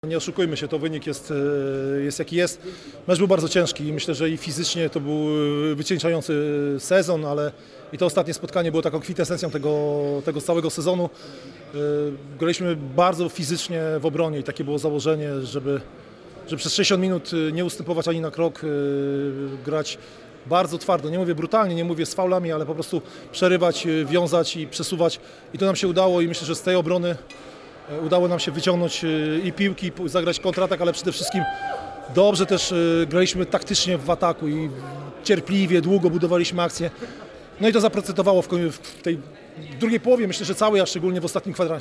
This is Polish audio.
Nie oszukujmy się, to wynik jest jaki jest. Mecz był bardzo ciężki i myślę, że i fizycznie to był wycieńczający sezon, ale i to ostatnie spotkanie było taką kwintesencją tego całego sezonu. Graliśmy bardzo fizycznie w obronie i takie było założenie, żeby przez 60 minut nie ustępować ani na krok, grać bardzo twardo, nie mówię brutalnie, nie mówię z faulami, ale po prostu przerywać, wiązać i przesuwać. I to nam się udało i myślę, że z tej obrony udało nam się wyciągnąć i piłki, zagrać kontratak, ale przede wszystkim dobrze też graliśmy taktycznie w ataku i cierpliwie, długo budowaliśmy akcję. No i to zaprocentowało w tej drugiej połowie, myślę, że całej, a szczególnie w ostatnim kwadransie.